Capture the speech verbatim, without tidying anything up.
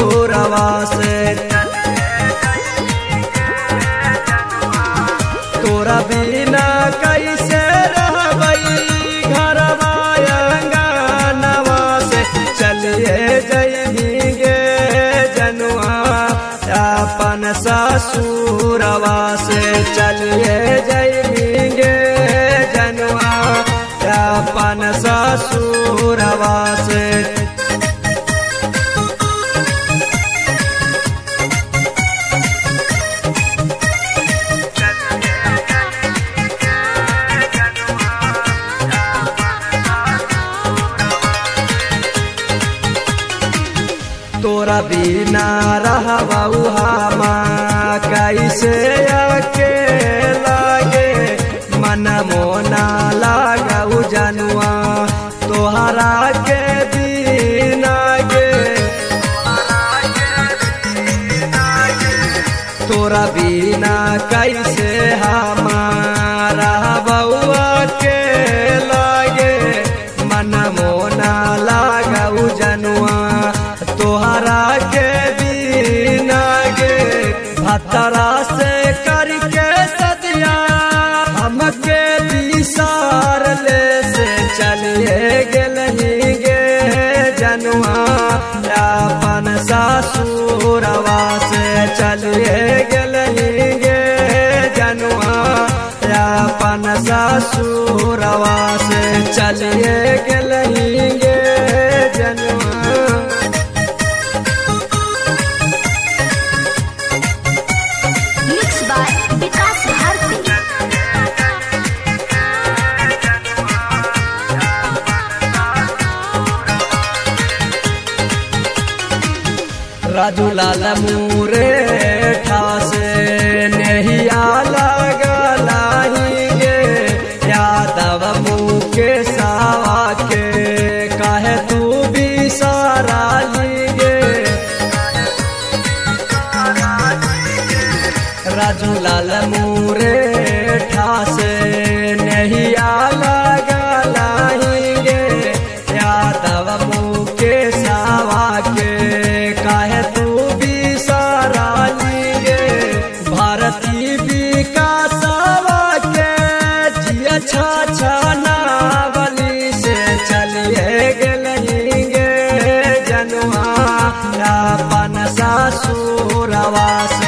ससुरवा से। तोरा बिना कैसे रहबई घरवा अंगनवा से, चलिए जइगे जनुआ अपन ससुरवा से। चलिए जइगे जनुआ अपन ससुरवा से। तोरा बिना रहबऊ हमा कैसे अकेला गे, मन मोना लागऊ जनुआ तोहरा के बिना गे। तोरा बिना कैसे हमारा रहबऊ अकेला गे, मन मोना लागऊ जनुआ तोहरा के बिना गे। भतरा से करके सदिया हमके बिसार ले से, चलिए गेलही गे जनुआ अपन ससुरवा से। चलिए गेलही गे जनुआ अपन ससुरवा से। चलिए गेलही गे जनुआ। राजू लाल मुरे ठासे नहिया लगलाही गे, यादव मुके सावा के काहे तू बिसारा गे। राजू लाल मुरे ठासे नहिया लगलाही गे, यादव मुके सावा के काहे तू बिसारा गे। भारती विकासवा के जिया छा नावली से, चलिए गेलही गे जनुआ अपन ससुरवा से।